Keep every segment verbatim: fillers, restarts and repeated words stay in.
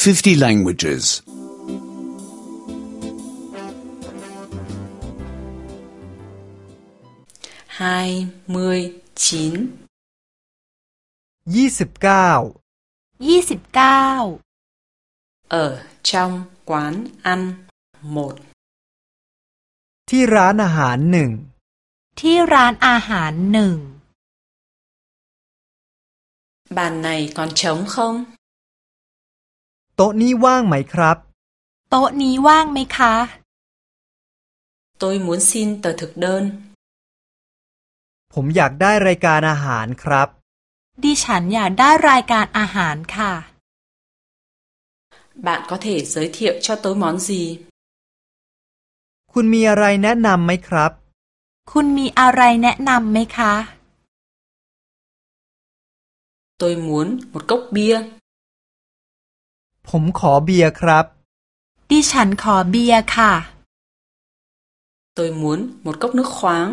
fifty languages. hai mươi chín ยี่สิบเก้ายี่สิบเก้า ở trong quán ăn một ที่ร้านอาหารหนึ่งที่ร้านอาหารหนึ่ง bàn này còn trống không โต๊ะนี้ว่างไหมครับโต๊ะนี้ว่างไหมคะ tôi muốn xin tờ thực đơn ผมอยากได้รายการอาหารครับดิฉันอยากได้รายการอาหารค่ะ bạn có thể giới thiệu cho tôi món gì คุณมีอะไรแนะนำไหมครับคุณมีอะไรแนะนำไหมคะ tôi muốn một cốc bia ผมขอเบียร์ครับดิฉันขอเบียร์ค่ะ tôi muốn một cốc nước khoáng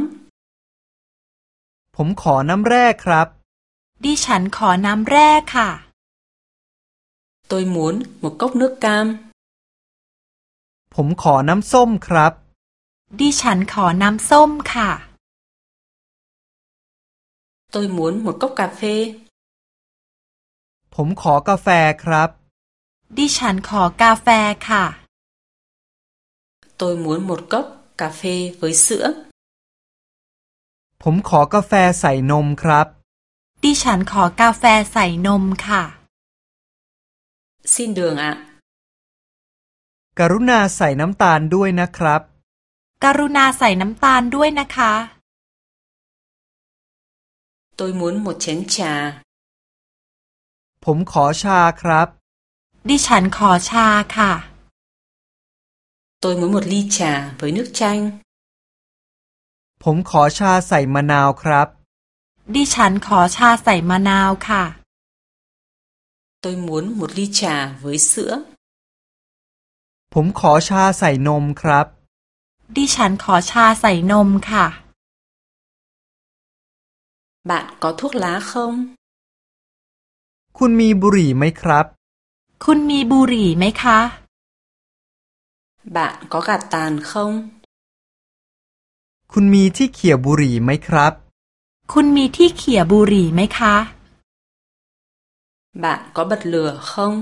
ผมขอน้ำแร่ครับดิฉันขอน้ำแร่ค่ะ tôi muốn một cốc nước cam ผมขอน้ำส้มครับดิฉันขอน้ำส้มค่ะ tôi muốn một cốc cà phê ผมขอกาแฟครับดิฉันขอกาแฟค่ะ tôi muốn một cốc cà phê với sữa ผมขอกาแฟใส่นมครับดิฉันขอกาแฟใส่นมค่ะ xin đường ạ กรุณาใส่น้ำตาลด้วยนะครับกรุณาใส่น้ำตาลด้วยนะคะ tôi muốn một chén trà ผมขอชาครับดิฉันขอชาค่ะ tôi muốn một ly trà với nước chanh ผมขอชาใส่มะนาวครับดิฉันขอชาใส่มะนาวค่ะ tôi muốn một ly trà với sữa ผมขอชาใส่นมครับดิฉันขอชาใส่นมค่ะ bạn có thuốc lá không คุณมีบุหรี่ไหมครับคุณมีบุหรี่ไหมคะ bạn có gạt tàn không คุณมีที่เขี่ยบุหรี่ไหมครับคุณมีที่เขี่ยบุหรี่ไหมคะ bạn có bật lửa không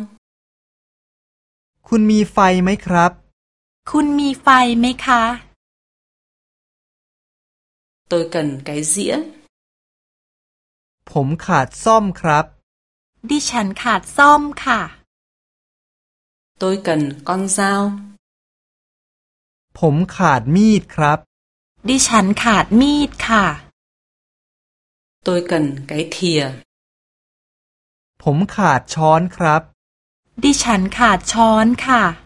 คุณมีไฟไหมครับคุณมีไฟไหมคะ tôi cần cái dĩa ผมขาดซ่อมครับดิฉันขาดซ่อมค่ะ tôi cần con dao ผมขาดมีดครับดิฉันขาดมีดค่ะ tôi cần cái thìa ผมขาดช้อนครับดิฉันขาดช้อนค่ะ